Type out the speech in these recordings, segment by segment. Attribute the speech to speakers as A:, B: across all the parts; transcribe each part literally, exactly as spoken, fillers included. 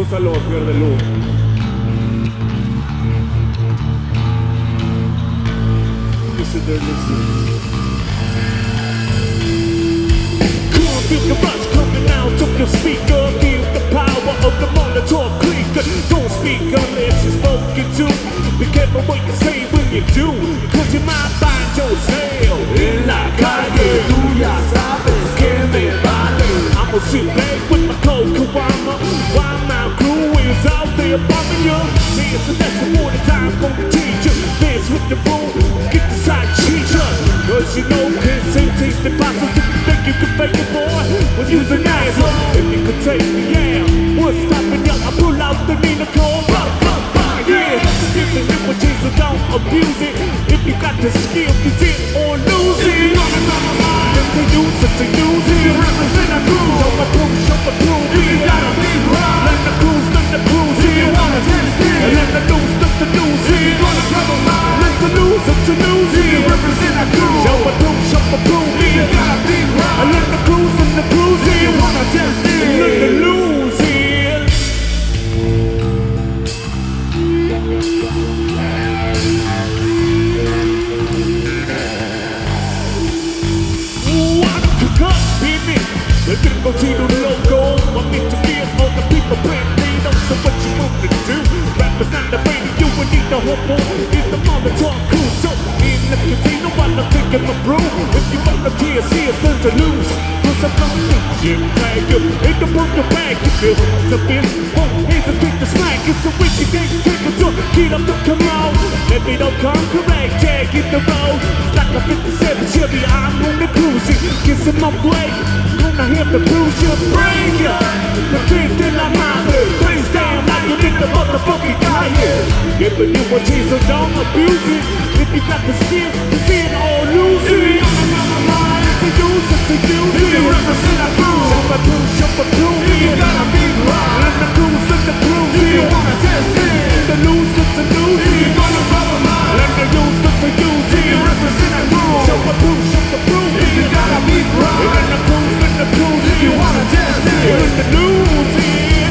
A: Úsalo, pierde luz. Listen there, listen. Cool, feel the rush coming out of your speaker. Feel the power of the monitor clicker. Don't speak unless you're spoken to. Be careful what you say when you do, cause you might find yourself en la calle. Tú ya sabes que me vale. I'ma sit back with my cold Kawama while my crew is out there bombing you. Dance the lesson more the time for the teacher. Dance with the room, get the side teacher. Cause you know can't taste the process. If you think you can fake it, boy, well use an answer. If you could take me out, what's stopping you? I pull out the Nina Cole. Yeah, if the new Jesus don't abuse it. If you got the skill, use it or lose it. If to use it, to use it. Represent a crew. Show my crew, show my crew. We gotta be right. Let the cruise, let the cruise. If you wanna test it, and let the lose, let the lose it. Gonna cover mine. Let the lose, let the lose it. Represent a crew. Show my crew, show my crew. We gotta be right. And let the cruise, let the cruise. If you wanna test it, and let the lose it. The Nicotino logo, I mean to give all the people brand new. So what you want to do? Rappers on the radio, you would need the hopo. It's the Molotov crew, so in the casino while I'm taking my brew. If you want the T S C, it's time to lose. Cause I'm gonna make you drag you in the bunker bag. You feel the bitch, won't hesitate to smack. It's a wicked game, take a tour, get up and come out. Let me don't come correct, jag in the road. Like a fifty-seven Chevy, I'm on the cruise. Kiss in my way. I have to bruise your brain, yeah. The thing that I'm out there, face down like you did the motherfucking guy here. Giving you a teaser, don't abuse it. If you got the skill, you see it or lose it. It's to use it, to use it. Represent a crew. Show my crew, show my crew. You gotta be right. Let the cruise, let the cruise. If you wanna test it, let the lose, let the lose it. You gonna rubber mine. Let the use, let the use it. Represent a crew. Show my crew, show my crew. You gotta be right. Let the cruise, let the cruise. If you wanna test it, let the lose it.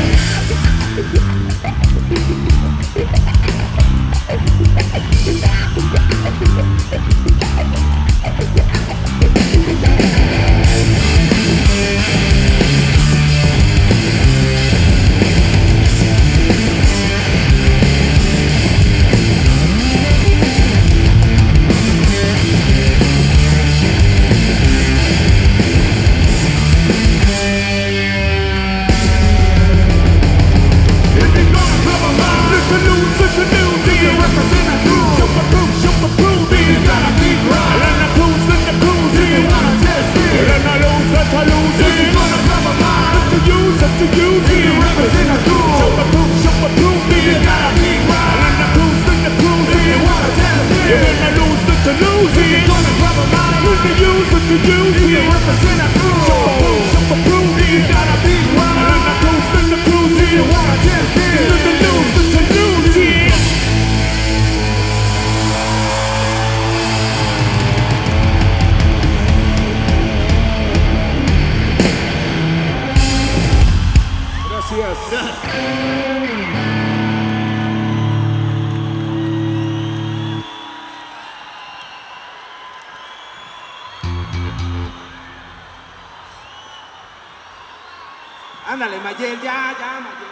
B: Ándale, Mayel, ya, ya, Mayel.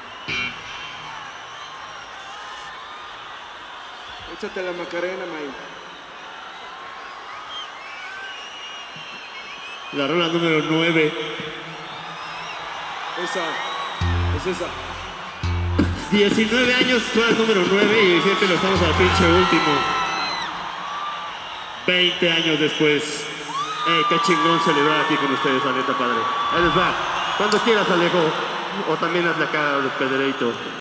B: Échate la Macarena, Mayel.
A: La rola número nueve.
B: Esa, es esa.
A: diecinueve años fue el número nueve y siempre lo estamos al pinche último. veinte años después. Eh, qué chingón celebrar aquí con ustedes, la neta, padre. Ahí les va. Cuando quieras, Alejo. O también hazle acá de Pedreito.